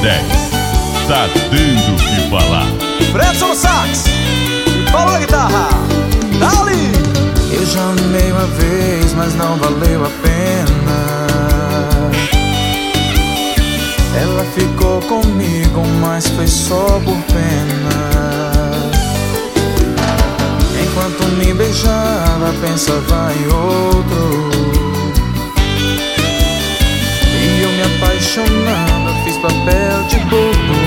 10. Tá dando o que falar. Fredson no sax e Paulo na guitarra. Dali! Eu já amei uma vez, mas não valeu a pena. Ela ficou comigo, mas foi só por pena. Enquanto me beijava, pensava em outro. E eu me apaixonando, fiz papel de bobo.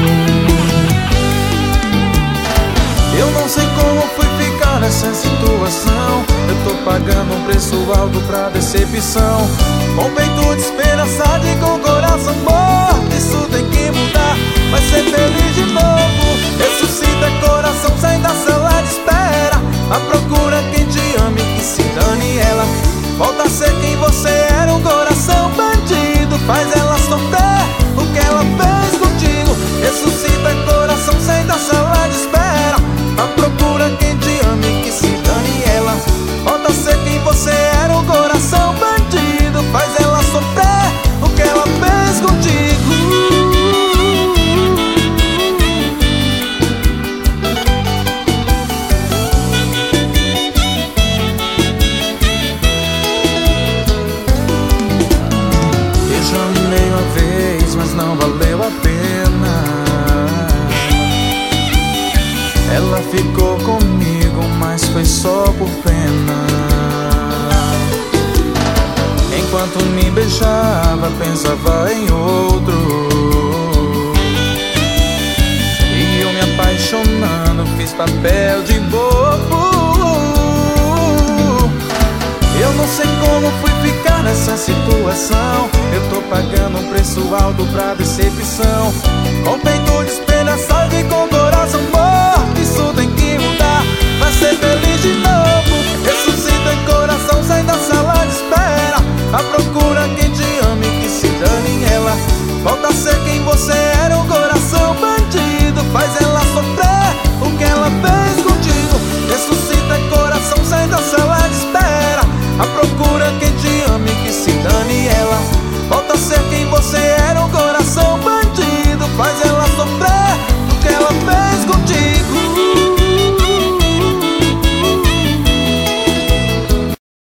Eu não sei como fui ficar nessa situação. Eu tô pagando um preço alto pra decepção. Com peito despedaçado e com coração morto. Isso tem que mudar, vai ser feliz de novo. Ressuscita coração, sai da sala de espera. A procura quem te ame, que se dane ela. Volta a ser quem você era, um coração bandido. Faz ela sofrer o que ela fez contigo. Ressuscita coração, sai da sala de espera. A procura quem te ame, que se dane ela. Volta a ser quem você era, um coração bandido. Faz ela sofrer o que ela fez contigo. Eu já amei uma vez, mas não valeu a pena. Ela ficou comigo, mas foi só por pena. Enquanto me beijava, pensava em outro. E eu me apaixonando, fiz papel de bobo. Eu não sei como fui ficar nessa situação. Eu tô pagando um preço alto pra decepção. Com peito despedaçado e com coração morto.